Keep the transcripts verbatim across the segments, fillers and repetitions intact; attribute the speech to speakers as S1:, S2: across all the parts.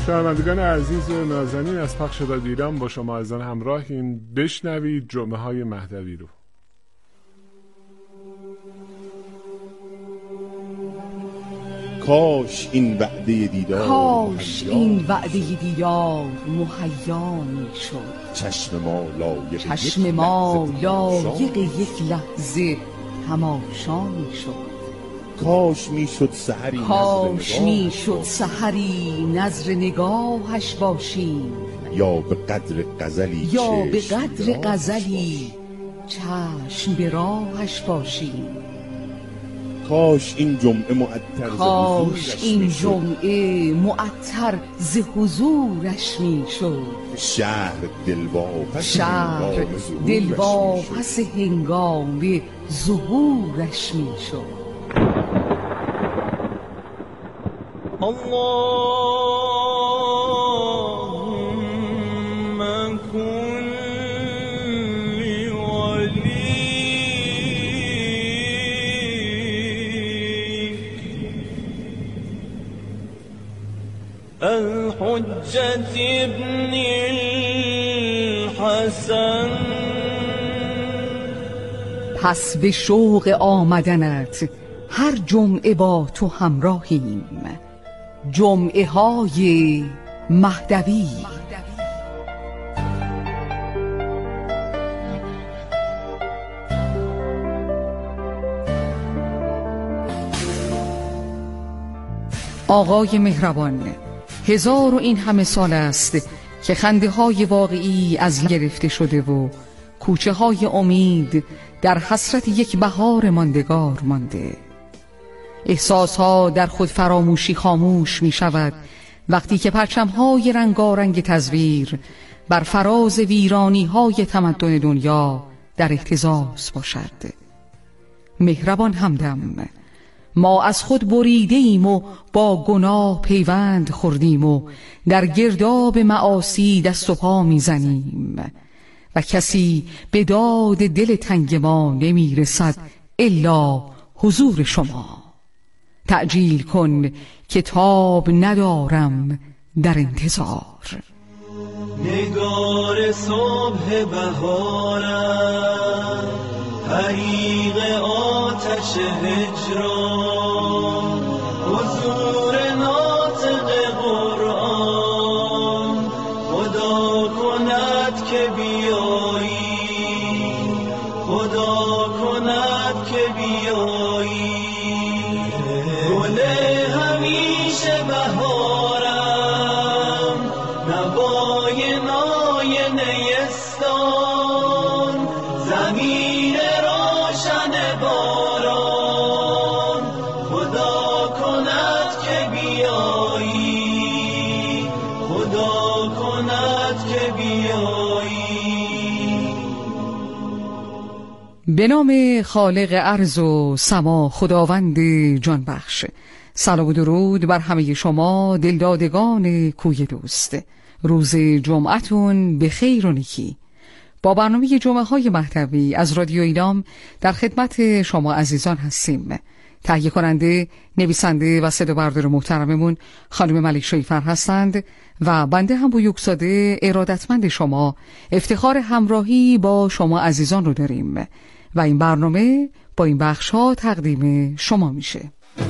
S1: شنوندگان عزیز و نازنین از پخش رادیو ایران با شما عزیزان همراهیم. بشنوید جمعه های مهدوی رو.
S2: کاش این وعده دیدار
S3: کاش این وعده دیدار مهیا می شد.
S2: چشم ما لایق
S3: چشم ما لایق یک لحظه تماشا می شد.
S2: کاش می شد سحری
S3: کاش می شد سحری نظر نگاهش باشیم،
S2: یا به قدر غزلی
S3: یا به قدر غزلی چشم به راهش باشیم.
S2: کاش این جمعه معطر
S3: کاش این جمعه معطر ز حضورش می شد.
S2: شهر دلواپس
S3: شهر دلواپس هنگام ظهورش می شد.
S4: اللهم كن لي ولي الحجة ابن الحسن.
S3: پس به شوق آمدنت هر جمعه با تو همراهیم. جمعه های مهدوی. آقای مهربان، هزار و این همه سال است که خنده های واقعی از گرفته شده و کوچه های امید در حسرت یک بهار ماندگار مانده. احساس ها در خود فراموشی خاموش می شود وقتی که پرچم های رنگارنگ تزویر بر فراز ویرانی های تمدن دنیا در اهتزاز باشد. مهربان همدم، ما از خود بریده ایم و با گناه پیوند خوردیم و در گرداب معاصی دست و پا می زنیم و کسی به داد دل تنگ ما نمی رسد الا حضور شما. تعجیل کن که تاب ندارم در انتظار.
S4: نگار صبح بهارم، طریق آتش هجران، حضور ناطق قرآن، خدا کند که بیایی، خدا کند که بیایی. گل همیشه بهارم، نوای نای نیستان، زمین روشن باران، خدا کند که بیایی، خدا کند که بیایی.
S3: به نام خالق ارض و سما، خداوند جان بخش. سلام و درود بر همه شما دلدادگان کوی دوست. روز جمعتون به خیر و نیکی. با برنامه جمعه های مهدوی از رادیو ایران در خدمت شما عزیزان هستیم. تهیه کننده، نویسنده و صدا بردار محترممون خانم ملک شایفر هستند و بنده هم بویوکزاده ارادتمند شما افتخار همراهی با شما عزیزان رو داریم و این برنامه با این بخش ها تقدیم شما میشه.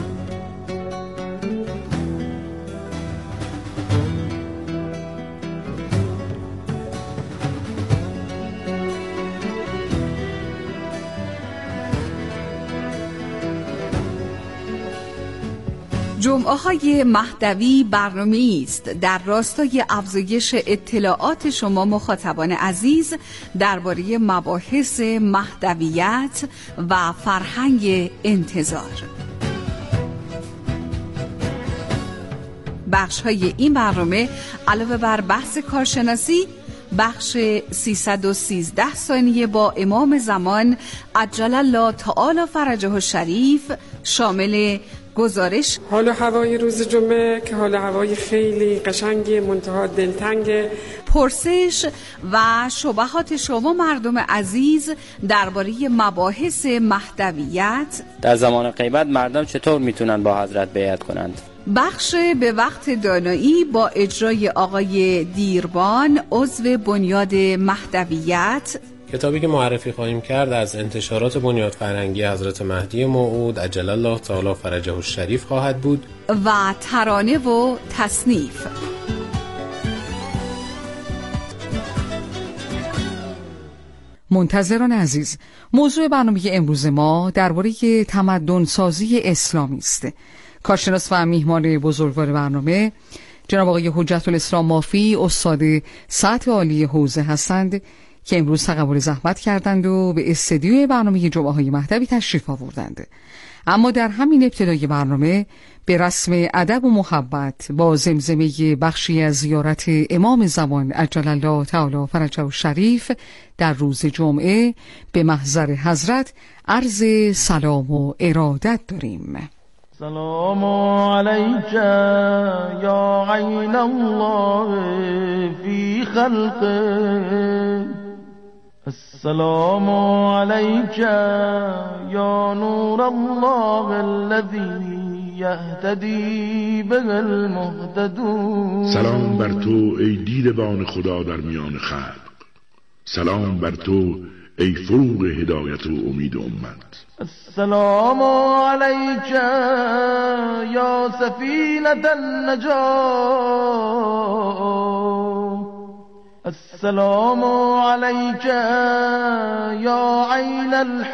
S3: جمعه های مهدوی برنامه‌ای است در راستای افزایش اطلاعات شما مخاطبان عزیز درباره مباحث مهدویت و فرهنگ انتظار. بخش های این برنامه علاوه بر بحث کارشناسی، بخش سیصد و سیزده ثانیه با امام زمان عجل الله تعالی فرجه الشریف شامل
S5: گزارش
S6: حال هوای روز جمعه که حال هوای خیلی قشنگی منتها دلتنگه.
S5: پرسش و شبهات شما مردم عزیز درباره مباحث مهدویت.
S7: در زمان غیبت مردم چطور میتونن با حضرت بیعت کنند؟
S5: بخش به وقت دانایی با اجرای آقای دیربان عضو بنیاد مهدویت.
S8: کتابی که معرفی خواهیم کرد از انتشارات بنیاد فرهنگی حضرت مهدی موعود عجل الله تعالی فرجه الشریف خواهد بود
S5: و ترانه و تصنیف.
S3: منتظران عزیز، موضوع برنامه امروز ما درباره تمدن سازی اسلامی است. کارشناس و میهمان بزرگوار برنامه جناب آقای حجت الاسلام مافی، استاد سطح عالی حوزه هستند که امروز تقبل زحمت کردند و به استدیوی برنامه جمعه های مهدوی تشریف آوردند. اما در همین ابتدای برنامه به رسم ادب و محبت با زمزمه بخشی از زیارت امام زمان عجل الله تعالی فرجه الشریف در روز جمعه به محضر حضرت عرض سلام و ارادت داریم.
S9: سلام علیک یا عین الله فی خلقه، السلام علیک یا نور الله الذی یهتدی به المهتدون.
S10: سلام بر تو ای دیدبان خدا در میان خلق، سلام بر تو ای فروغ هدایت و امید امت.
S9: السلام علیک یا سفینة النجاة، السلام علیک یا عین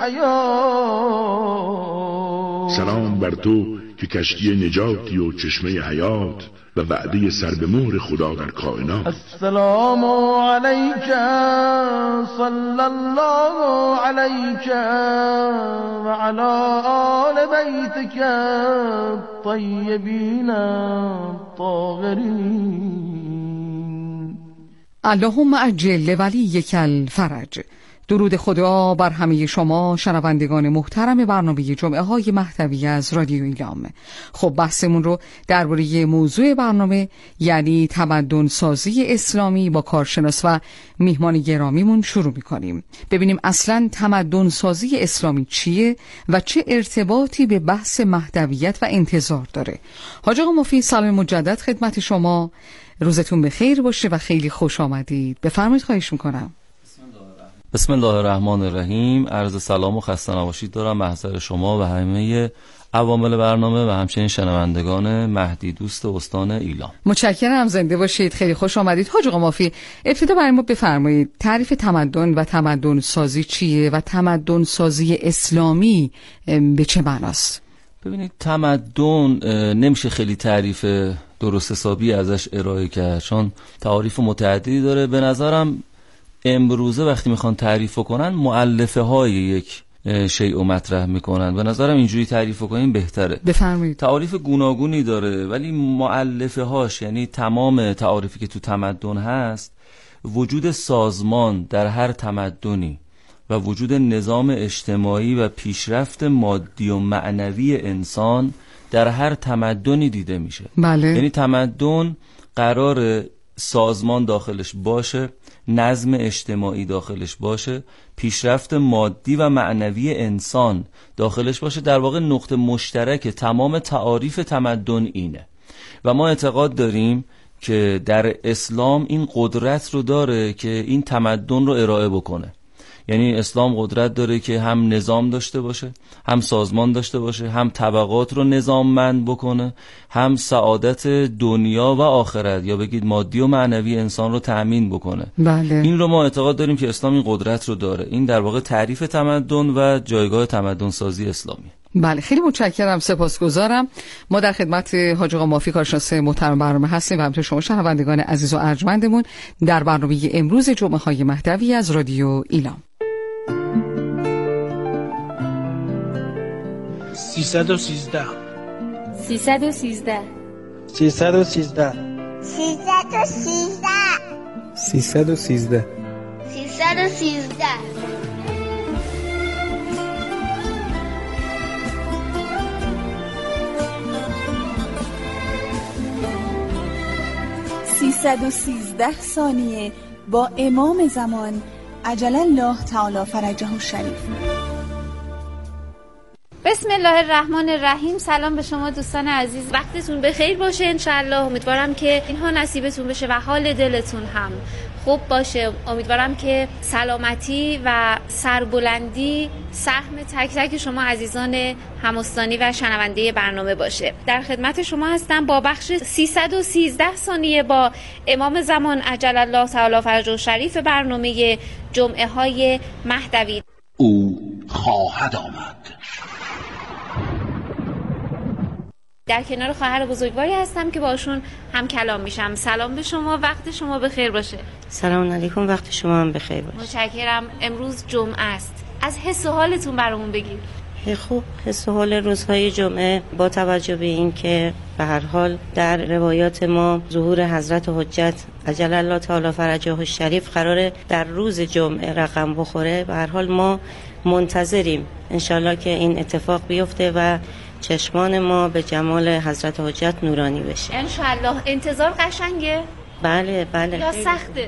S9: الحیات.
S10: سلام بر تو که کشتی نجاتی و چشمه حیات و وعده سر به مهر خدا در کائنات.
S9: السلام علیک صلی الله علیک و علی آل بیتک الطیبین الطاهرین.
S3: اللهم عجل ولیک الفرج. درود خدا بر همه شما شنوندگان محترم برنامه جمعه های مهدوی از رادیو ایلام. خب بحثمون رو درباره موضوع برنامه یعنی تمدن سازی اسلامی با کارشناس و میهمان گرامیمون شروع میکنیم. ببینیم اصلا تمدن سازی اسلامی چیه و چه ارتباطی به بحث مهدویت و انتظار داره. حاج آقا مفید، سلام مجدد خدمت شما. روزتون بخیر باشه و خیلی خوش آمدید. بفرمایید، خواهش میکنم.
S11: بسم الله الرحمن الرحیم. عرض سلام و خسته نباشید دارم محضر شما و همه عوامل برنامه و همچنین شنوندگان مهدی دوست استان ایلام.
S3: متشکرم، زنده باشید، خیلی خوش آمدید. حاج آقا مافی، ابتدا برای ما بفرمایید تعریف تمدن و تمدن سازی چیه و تمدن سازی اسلامی به چه معناست؟
S11: ببینید، تمدن نمیشه خیلی تعریف درست حسابی ازش ارائه کرد چون تعاریف متعددی داره. به نظرم امروزه وقتی میخوان تعریف کنن مؤلفه های یک شیء و مطرح میکنن. به نظرم اینجوری تعریف کنیم بهتره.
S3: بفرمایید.
S11: تعاریف گوناگونی داره ولی مؤلفه هاش، یعنی تمام تعاریفی که تو تمدن هست، وجود سازمان در هر تمدنی و وجود نظام اجتماعی و پیشرفت مادی و معنوی انسان در هر تمدنی دیده میشه.
S3: بله.
S11: یعنی تمدن قرار سازمان داخلش باشه، نظم اجتماعی داخلش باشه، پیشرفت مادی و معنوی انسان داخلش باشه. در واقع نقطه مشترک تمام تعاریف تمدن اینه و ما اعتقاد داریم که در اسلام این قدرت رو داره که این تمدن رو ارائه بکنه. یعنی اسلام قدرت داره که هم نظام داشته باشه، هم سازمان داشته باشه، هم طبقات رو نظاممند بکنه، هم سعادت دنیا و آخرت یا بگید مادی و معنوی انسان رو تأمین بکنه.
S3: بله.
S11: این رو ما اعتقاد داریم که اسلام این قدرت رو داره. این در واقع تعریف تمدن و جایگاه تمدن سازی اسلامی.
S3: بله، خیلی متشکرم، سپاسگزارم. ما در خدمت حاج آقا مافی کارشناس محترم برنامه هستیم و همچنین شما شنوندگان عزیز و ارجمندمون در برنامه امروز جمعه های مهدوی از رادیو ایلام.
S12: سیصد و سیزده
S13: سیصد و سیزده
S12: سیصد و سیزده
S13: سیصد و سیزده
S12: سیصد و سیزده
S13: سیصد و سیزده.
S5: سیصد و سیزده ثانیه با امام زمان عجل الله تعالی فرجه الشریف.
S13: بسم الله الرحمن الرحیم. سلام به شما دوستان عزیز، وقتتون بخیر باشه انشالله. امیدوارم که اینها نصیبتون بشه و حال دلتون هم خوب باشه. امیدوارم که سلامتی و سربلندی سهم تک تک شما عزیزان همستانی و شنونده برنامه باشه. در خدمت شما هستم با بخش سیصد و سیزده ثانیه با امام زمان عجل الله تعالی فرجه الشریف برنامه جمعه های مهدوی.
S14: او خواهد آمد.
S13: در کنار خواهر بزرگواری هستم که باشون هم کلام میشم. سلام به شما، وقت شما بخیر باشه.
S15: سلام علیکم، وقت شما هم بخیر باشه.
S13: متشکرم. امروز جمعه است، از حس و حالتون برامون بگید.
S15: خوب، حس و حال روزهای جمعه با توجه به این که به هر حال در روایات ما ظهور حضرت حجت عجل الله تعالی فرجه الشریف قراره در روز جمعه رقم بخوره، به هر حال ما منتظریم انشالله که این اتفاق بیفته و چشمان ما به جمال حضرت حجت نورانی بشه
S13: انشالله. انتظار قشنگه؟
S15: بله بله.
S13: یا سخته؟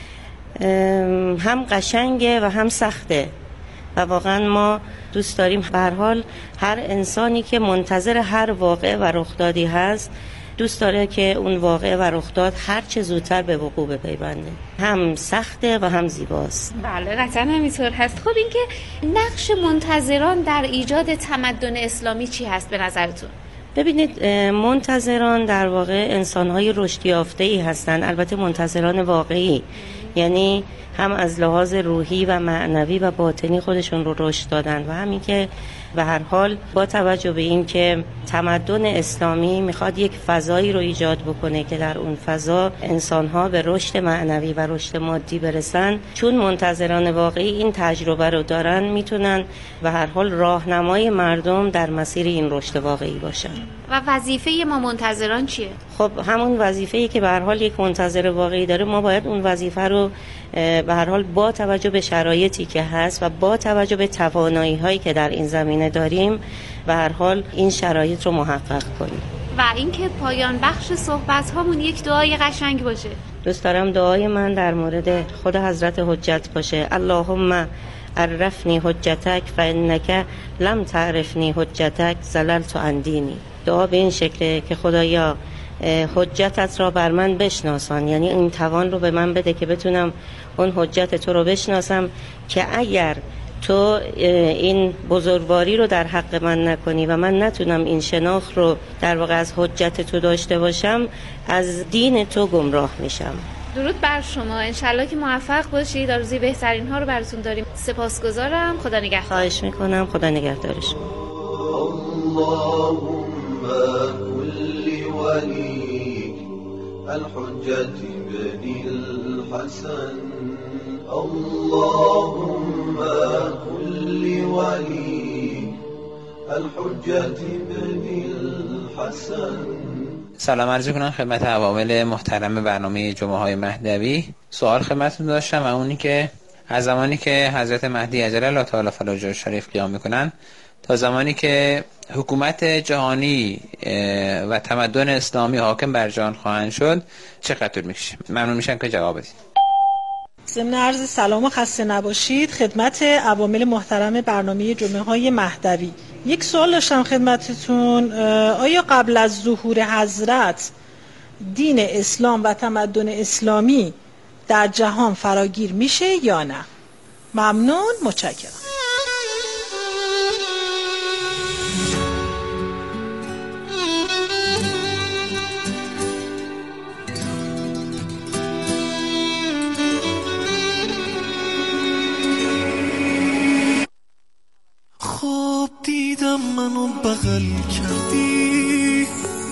S15: هم قشنگه و هم سخته و واقعا ما دوست داریم به هر حال هر انسانی که منتظر هر واقعه و رخدادی هست دوست داره که اون واقعه و رخداد هر چه زودتر به وقوع بپیونده. هم سخته و هم زیباست.
S13: بله قطعا همینطور هست. خب این که نقش منتظران در ایجاد تمدن اسلامی چی هست به نظرتون؟
S15: ببینید، منتظران در واقع انسان‌های رشد یافته‌ای هستند، البته منتظران واقعی، یعنی هم از لحاظ روحی و معنوی و باطنی خودشون رو رشد دادن و همین که به هر حال با توجه به این که تمدن اسلامی میخواد یک فضایی رو ایجاد بکنه که در اون فضا انسان‌ها به رشد معنوی و رشد مادی برسن، چون منتظران واقعی این تجربه رو دارن میتونن به هر حال راهنمای مردم در مسیر این رشد واقعی باشن.
S13: و وظیفه ما منتظران چیه؟
S15: خب همون وظیفه‌ای که به هر حال یک منتظر واقعی داره، ما باید اون وظیفه رو به هر حال با توجه به شرایطی که هست و با توجه به توانایی‌هایی که در این زمینه داریم به هر حال این شرایط رو محقق کنیم.
S13: و اینکه پایان بخش صحبت هامون یک دعای قشنگ باشه.
S15: دوست دارم دعای من در مورد خود حضرت حجت باشه. اللهم عرفنی حجتک فانک لم تعرفنی حجتک زللت عن دینی. دعا به این شکله که خدایا حجتت را بر من بشناسان، یعنی این توان رو به من بده که بتونم اون حجت تو رو بشناسم که اگر تو این بزرگواری رو در حق من نکنی و من نتونم این شناخت رو در واقع از حجت تو داشته باشم، از دین تو گمراه میشم.
S13: درود بر شما، انشالله که موفق باشید. آرزوی بهترین ها رو براتون داریم. سپاسگزارم. خدا نگهدار.
S15: خواهش میکنم. خدا نگهدارش.
S4: وليك الحجة بن الحسن اللهم كل وليك الحجة بن الحسن.
S16: سلام عرض کنم خدمت عوامل محترم برنامه جمعه های مهدوی. سوال خدمتتون داشتم و اونی که از زمانی که حضرت مهدی عجل الله تعالی فرجه الشریف قیام میکنن تا زمانی که حکومت جهانی و تمدن اسلامی حاکم بر جهان خواهند شد چقدر طول میکشه؟ ممنون میشم که جواب بدید.
S17: ضمن عرض سلام و خسته نباشید خدمت عوامل محترم برنامه جمعه های مهدوی. یک سوال داشتم خدمتتون، آیا قبل از ظهور حضرت دین اسلام و تمدن اسلامی در جهان فراگیر میشه یا نه؟ ممنون، متشکرم.
S18: خواب دیدم منو بغل کردی،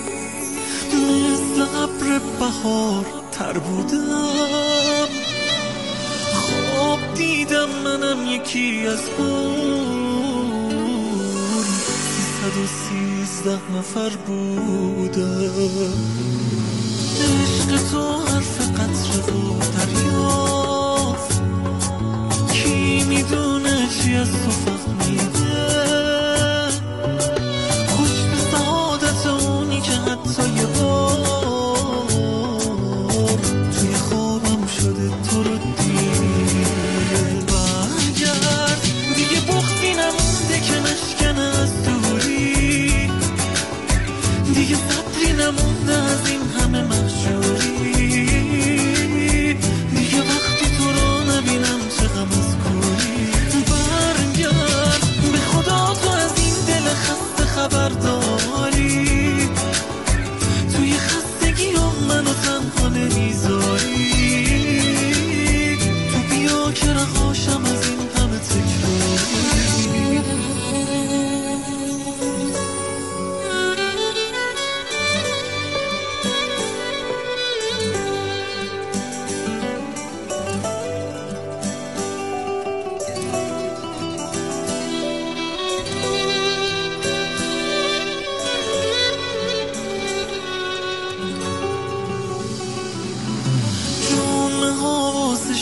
S18: مثل ابر بهار تر بودم. خواب دیدم منم یکی از اون سیصد و سیزده نفر بودم. عشق تو حرف قطره و دریاست، کی میدونه چی از تو فهمیده. خوش به سعادت اونی که حتی یه بار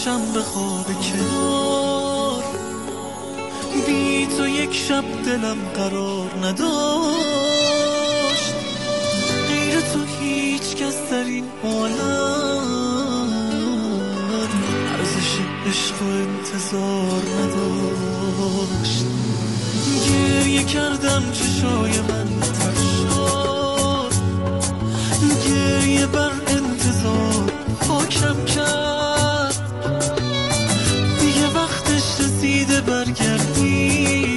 S18: بکشم به خواب کنار. بی تو یک شب دلم قرار نداشت، غیر تو هیچ کس در این عالم ارزش عشق و انتظار نداشت. گریه کردم چشای من تر شد، گریه بر انتظار حاکم کرد. دیگه وقتش رسیده برگردی،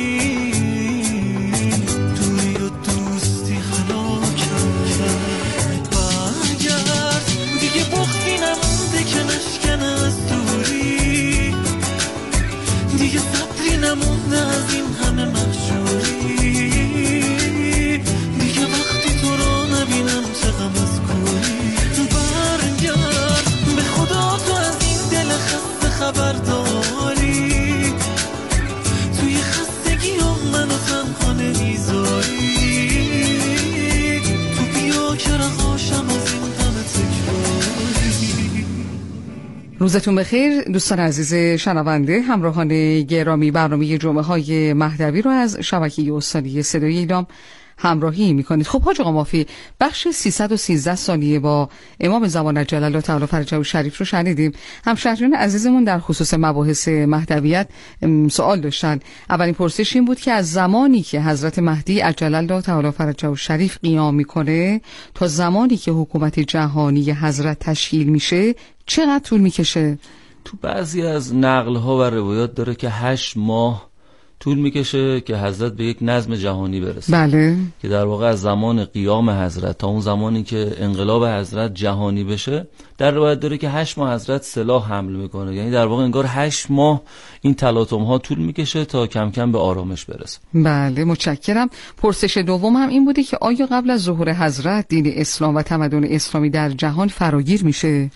S18: دوری و دوستی هلاکم کرد. برگرد دیگه بختی نمونده که نشکنه از دوری، دیگه صبری نمونده از این همه محشوری. دیگه وقتی تو رو نبینم چه غم از کوری. برگرد به خدا تو از این دل خسته خبر داری، توی خستگی هم منو تنها نمیذاری. تو بیا که رهاشم از این همه تکراری.
S3: روزتون بخیر دوستان عزیز شنونده، همراهان گرامی، برنامه جمعه های مهدوی رو از شبکه استانی صدای ایلام همراهی میکنید. خب حاج آقا مافی، بخش سیصد و سیزده ثانیه با امام زمان عجل الله تعالی فرجه شریف رو شنیدیم. همشهریان عزیزمون در خصوص مباحث مهدویت سوال داشتن. اولین پرسش این بود که از زمانی که حضرت مهدی عجل الله تعالی فرجه شریف قیام میکنه تا زمانی که حکومت جهانی حضرت تشکیل میشه چقدر طول میکشه؟
S11: تو بعضی از نقل ها و روایات داره که هشت ماه طول میکشه که حضرت به یک نظم جهانی برسه.
S3: بله.
S11: که در واقع از زمان قیام حضرت تا اون زمانی که انقلاب حضرت جهانی بشه، در روایت داره که هشت ماه حضرت سلاح حمل میکنه. یعنی در واقع انگار هشت ماه این تلاطم ها طول میکشه تا کم کم به آرامش برسه.
S3: بله متشکرم. پرسش دوم هم این بوده که آیا قبل از ظهور حضرت دین اسلام و تمدن اسلامی در جهان فراگیر میشه؟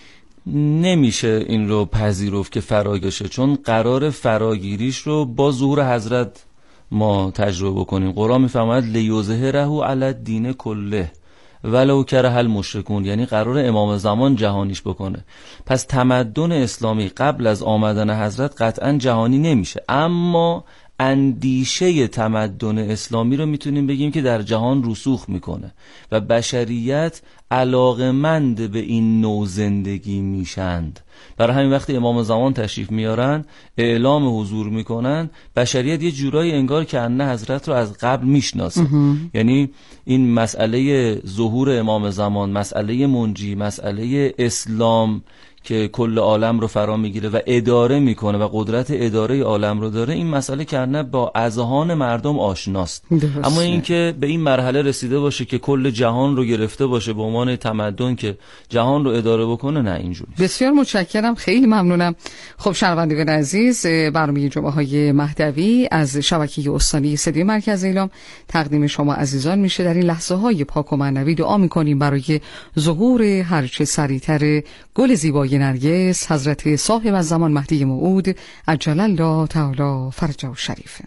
S11: نمیشه این رو پذیرفت که فراگیرشه، چون قرار فراگیریش رو با ظهور حضرت ما تجربه بکنیم. قرآن میفرماید لیظهره علی الدین کله ولو کره المشرکون، یعنی قرار امام زمان جهانیش بکنه. پس تمدن اسلامی قبل از آمدن حضرت قطعا جهانی نمیشه، اما اندیشه تمدن اسلامی رو میتونیم بگیم که در جهان رسوخ میکنه و بشریت علاقمند به این نوع زندگی میشند. برای همین وقتی امام زمان تشریف میارن، اعلام حضور میکنن، بشریت یه جورایی انگار که انه حضرت رو از قبل میشناسه. یعنی این مسئله ظهور امام زمان، مسئله منجی، مسئله اسلام که کل عالم رو فرا میگیره و اداره میکنه و قدرت اداره عالم رو داره، این مسئله کنه با اذهان مردم آشناست. درسته. اما اینکه به این مرحله رسیده باشه که کل جهان رو گرفته باشه به عنوان تمدن که جهان رو اداره بکنه، نه اینجوری.
S3: بسیار متشکرم، خیلی ممنونم. خب شنوندگان عزیز، برنامه جمعه های مهدوی از شبکه استانی صدای مرکز ایلام تقدیم شما عزیزان میشه. در این لحظه های پاک و معنوی دعا میکنیم برای ظهور هرچه سریعتر گل زیبای نرگس حضرت صاحب الزمان مهدی موعود عجل الله تعالی فرجه شریف.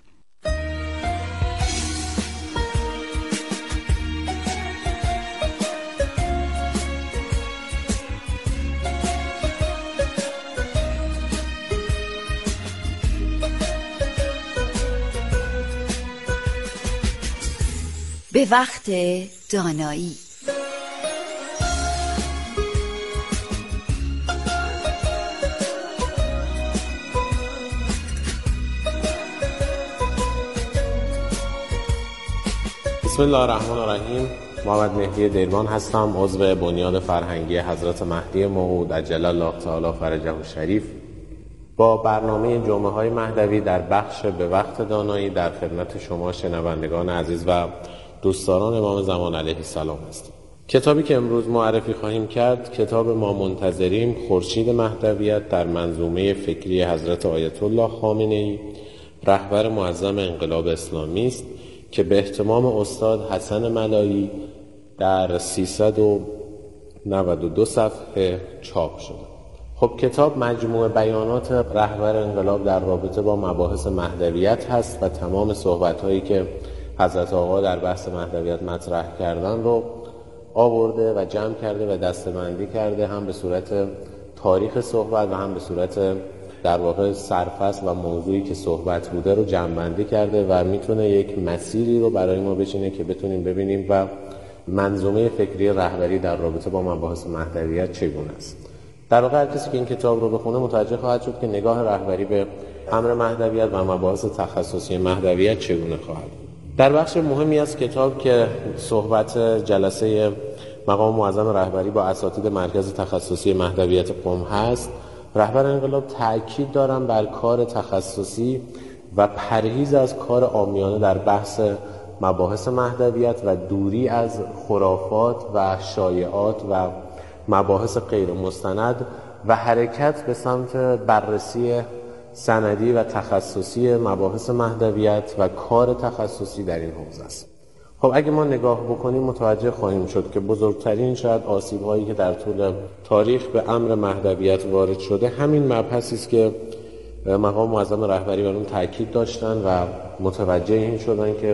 S19: به وقت دانایی.
S8: بسم الله الرحمن الرحیم. محمد مهدی دیرمان هستم، عضو بنیاد فرهنگی حضرت مهدی موعود عجل الله تعالی فرجه شریف. با برنامه جمعه های مهدوی در بخش به وقت دانایی در خدمت شما شنوندگان عزیز و دوستداران امام زمان علیه السلام هستیم. کتابی که امروز معرفی خواهیم کرد کتاب ما منتظریم، خورشید مهدویت در منظومه فکری حضرت آیت الله خامنه‌ای رهبر معظم انقلاب اسلامی است که به اهتمام استاد حسن ملایی در سیصد و نود و دو صفحه چاپ شده. خب کتاب مجموع بیانات رهبر انقلاب در رابطه با مباحث مهدویت هست و تمام صحبت‌هایی که حضرت آقا در بحث مهدویت مطرح کردن رو آورده و جمع کرده و دسته‌بندی کرده، هم به صورت تاریخ صحبت و هم به صورت در واقع سرفصل و موضوعی که صحبت بوده رو جمع‌بندی کرده و میتونه یک مسیری رو برای ما بچینه که بتونیم ببینیم و منظومه فکری رهبری در رابطه با مباحث مهدویت چگونه است. در واقع هر کسی که این کتاب رو بخونه متوجه خواهد شد که نگاه رهبری به امر مهدویت و مباحث تخصصی مهدویت چگونه خواهد بود. در بخش مهمی از کتاب که صحبت جلسه مقام معظم رهبری با اساتید مرکز تخصصی مهدویت قم هست، رهبر انقلاب تأکید دارن بر کار تخصصی و پرهیز از کار عامیانه در بحث مباحث مهدویت و دوری از خرافات و شایعات و مباحث غیر مستند و حرکت به سمت بررسی سندی و تخصصی مباحث مهدویت و کار تخصصی در این حوزه است. خب اگه ما نگاه بکنیم متوجه خواهیم شد که بزرگترین شاید آسیب‌هایی که در طول تاریخ به امر مهدویت وارد شده همین مبحثی است که مقام معظم رهبری بر اون تاکید داشتن و متوجه این شدن که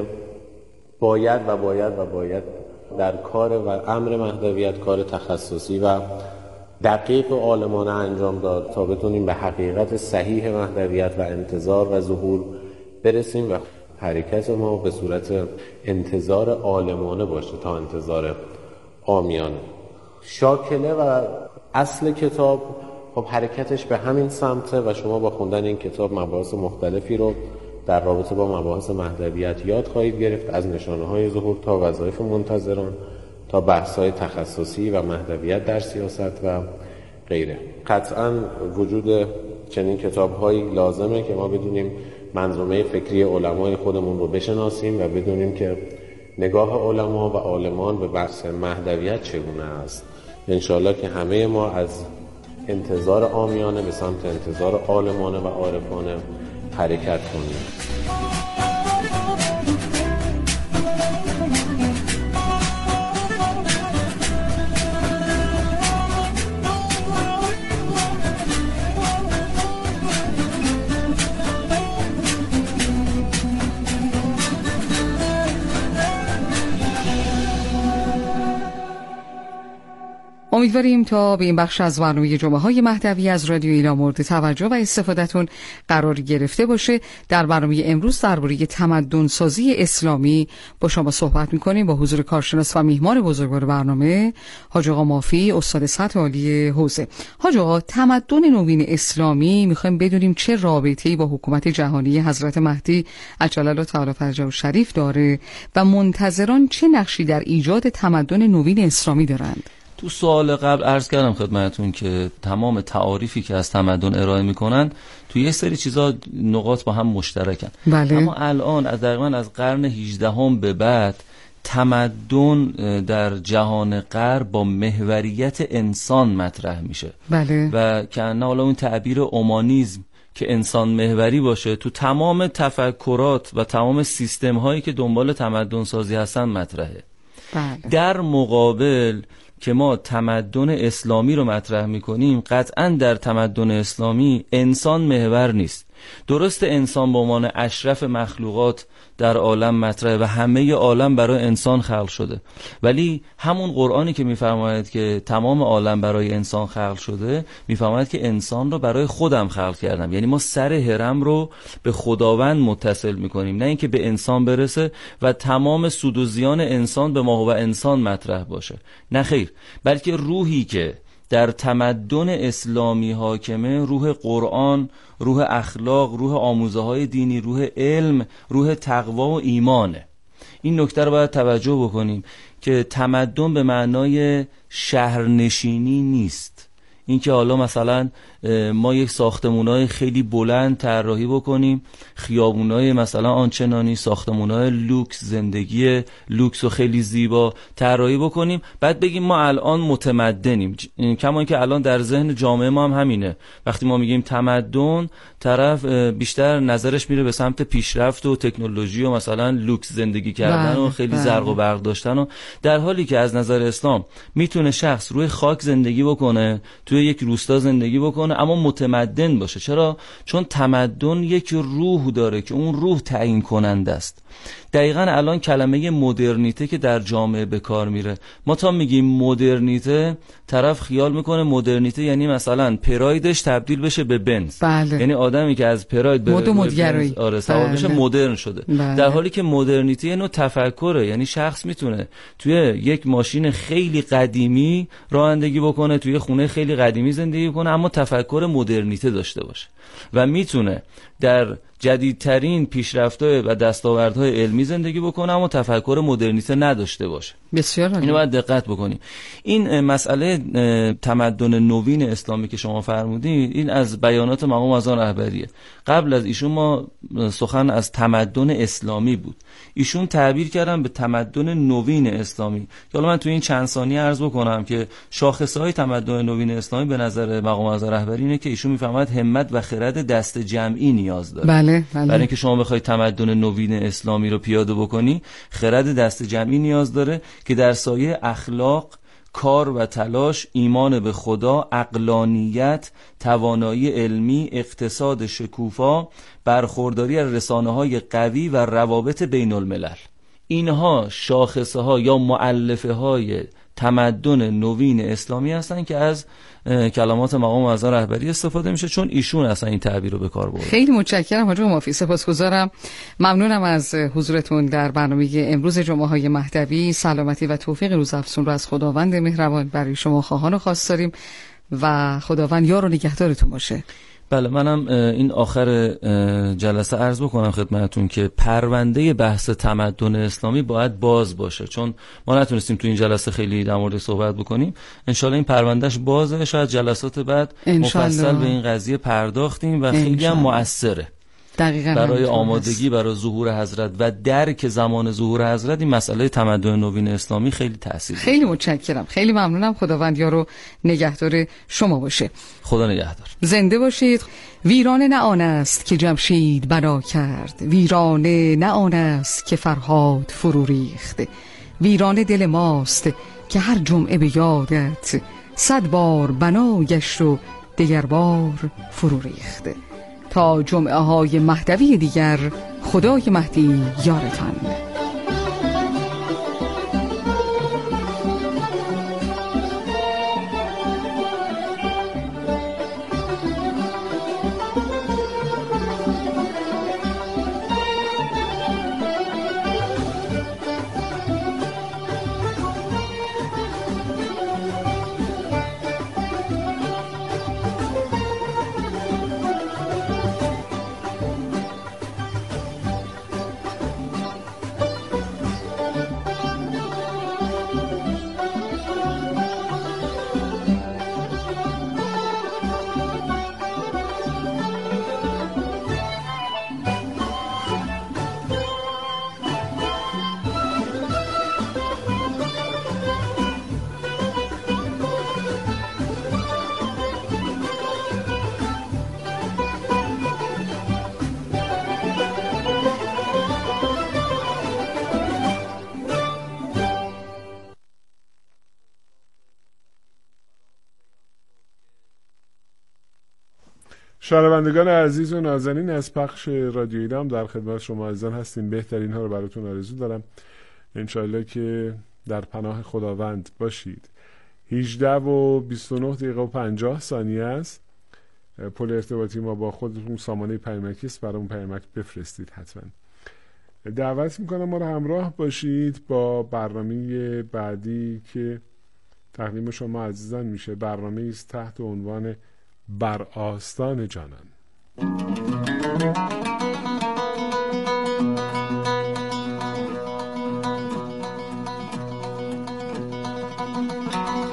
S8: باید و باید و باید در کار و امر مهدویت کار تخصصی و دقیق و عالمانه انجام داد تا بتونیم به حقیقت صحیح مهدویت و انتظار و ظهور برسیم و حرکت ما به صورت انتظار عالمانه باشه تا انتظار عامیانه. شاکله و اصل کتاب خب حرکتش به همین سمته و شما با خوندن این کتاب مباحث مختلفی رو در رابطه با مباحث مهدویت یاد خواهید گرفت، از نشانه‌های ظهور تا وظایف منتظران تا بحث‌های تخصصی و مهدویت در سیاست و غیره. قطعاً وجود چنین کتاب‌هایی لازمه که ما بدونیم منظومه فکری علمای خودمون رو بشناسیم و بدونیم که نگاه علما و عالمان به بحث مهدویت چگونه است. انشالله که همه ما از انتظار عامیانه به سمت انتظار عالمانه و عارفانه حرکت کنیم.
S3: امیدواریم تا به این بخش از برنامه جمعه های مهدوی از رادیو ایلام مورد توجه و استفادهتون قرار گرفته باشه. در برنامه امروز درباره تمدن سازی اسلامی با شما صحبت می‌کنیم با حضور کارشناس و میهمان بزرگوار برنامه حاج آقا مافی، استاد سطح عالی حوزه. حاج آقا، تمدن نوین اسلامی می‌خوایم بدونیم چه رابطه‌ای با حکومت جهانی حضرت مهدی عجل الله تعالی فرجه الشریف داره و منتظران چه نقشی در ایجاد تمدن نوین اسلامی دارند؟
S11: تو سوال قبل عرض کردم خدمتون که تمام تعاریفی که از تمدن ارائه میکنن تو یه سری چیزا نقاط با هم مشترکن.
S3: بله.
S11: اما الان از دقیقاً از قرن هجدهم به بعد تمدن در جهان غرب با محوریت انسان مطرح میشه.
S3: بله.
S11: و که نه حالا اون تعبیر اومانیسم که انسان محوری باشه تو تمام تفکرات و تمام سیستم هایی که دنبال تمدن سازی هستن مطرحه.
S3: بله.
S11: در مقابل که ما تمدن اسلامی رو مطرح میکنیم، قطعاً در تمدن اسلامی انسان محور نیست. درست انسان به عنوان اشرف مخلوقات در عالم مطرحه و همه عالم برای انسان خلق شده، ولی همون قرآنی که میفرماید که تمام عالم برای انسان خلق شده میفرماید که انسان رو برای خودم خلق کردم. یعنی ما سر هرم رو به خداوند متصل میکنیم، نه اینکه به انسان برسه و تمام سود و زیان انسان به ما و انسان مطرح باشه. نه خیر، بلکه روحی که در تمدن اسلامی حاکمه روح قرآن، روح اخلاق، روح آموزه های دینی، روح علم، روح تقوا و ایمانه. این نکته رو باید توجه بکنیم که تمدن به معنای شهرنشینی نیست. اینکه حالا مثلا ما یک ساختمونای خیلی بلند طراحی بکنیم، خیابونای مثلا آنچنانی، ساختمونای لوکس، زندگی لوکس و خیلی زیبا طراحی بکنیم، بعد بگیم ما الان متمدنیم. کما اینکه الان در ذهن جامعه ما هم همینه. وقتی ما میگیم تمدن، طرف بیشتر نظرش میره به سمت پیشرفت و تکنولوژی و مثلا لوکس زندگی کردن و خیلی زرق و برق داشتن، و در حالی که از نظر اسلام میتونه شخص روی خاک زندگی بکنه، توی توی یک روستا زندگی بکنه اما متمدن باشه. چرا؟ چون تمدن یک روح داره که اون روح تعیین کننده است. دقیقاً الان کلمه مدرنیته که در جامعه به کار میره، ما تا میگیم مدرنیته طرف خیال میکنه مدرنیته یعنی مثلا پرایدش تبدیل بشه به بنز.
S3: بله.
S11: یعنی آدمی که از پراید به
S3: بنز
S11: آره سوار بشه
S3: بله.
S11: مدرن شده.
S3: بله.
S11: در حالی که مدرنیته یه نوع تفکره، یعنی شخص میتونه توی یک ماشین خیلی قدیمی رانندگی بکنه، توی خونه خیلی قدیمی زندگی کنه اما تفکر مدرنیته داشته باشه و میتونه در جدیدترین پیشرفت‌های و دستاوردهای علمی زندگی بکنه اما تفکر مدرنیته نداشته باشه.
S3: بسیار عالی.
S11: اینو باید دقت بکنیم. این مسئله تمدن نوین اسلامی که شما فرمودید این از بیانات مقام معظم رهبریه. قبل از ایشون ما سخن از تمدن اسلامی بود، ایشون تعبیر کردن به تمدن نوین اسلامی که حالا من تو این چند ثانیه عرض بکنم که شاخصه‌های تمدن نوین اسلامی به نظر مقام معظم رهبری اینه که ایشون میفهمد همت و خرد دست جمعی نیاز داره.
S3: بله بله.
S11: برای اینکه شما بخوای تمدن نوین اسلامی رو پیاده بکنی خرد دست جمعی نیاز داره که در سایه اخلاق، کار و تلاش، ایمان به خدا، عقلانیت، توانایی علمی، اقتصاد شکوفا، برخورداری از رسانه‌های قوی و روابط بین الملل، اینها شاخصه ها یا مؤلفه های تمدن نوین اسلامی هستن که از کلمات مقام معظم رهبری استفاده میشه، چون ایشون اصلا این تعبیر رو به کار برده.
S3: خیلی متشکرم حاج مافی، سپاسگزارم، ممنونم از حضورتون در برنامه امروز جمعه های مهدوی. سلامتی و توفیق روزافزون رو از خداوند مهربان برای شما خواهان و خواست داریم و خداوند یار و نگهدارتون باشه.
S11: بله، منم این آخر جلسه عرض بکنم خدمتتون که پرونده بحث تمدن اسلامی باید باز باشه، چون ما نتونستیم تو این جلسه خیلی در مورد صحبت بکنیم. انشالله این پروندهش بازه، شاید جلسات بعد مفصل به این قضیه پرداختیم و خیلی هم مؤثره
S3: دقیقاً
S11: برای آمادگی برای ظهور حضرت و درک زمان ظهور حضرت. این مسئله تمدن نوین اسلامی خیلی تاثیر داره.
S3: خیلی متشکرم، خیلی ممنونم. خداوند یارو نگهدار شما باشه.
S11: خدا نگهدار.
S3: زنده باشید. ویرانه نه آن است که جمشید بنا کرد، ویرانه نه آن است که فرهاد فرو ریخت، ویرانه دل ماست که هر جمعه به یادت صد بار بنا گشت و دگر بار فرو ریخت. تا جمعه های مهدوی دیگر، خدای مهدی یارتان.
S1: شنوندگان عزیز و نازنین از پخش رادیو ایران در خدمت شما عزیزان هستیم. بهترین ها رو براتون آرزو دارم، انشالله که در پناه خداوند باشید. هجده و بیست و نه دقیقه و پنجاه ثانیه است. پل ارتباطی ما با خودتون سامانه پیامکی است، برامون پیامک بفرستید حتما. دعوت میکنم ما رو همراه باشید با برنامه بعدی که تقدیم شما عزیزان میشه. برنامه است تحت عنوان بر آستان جانان.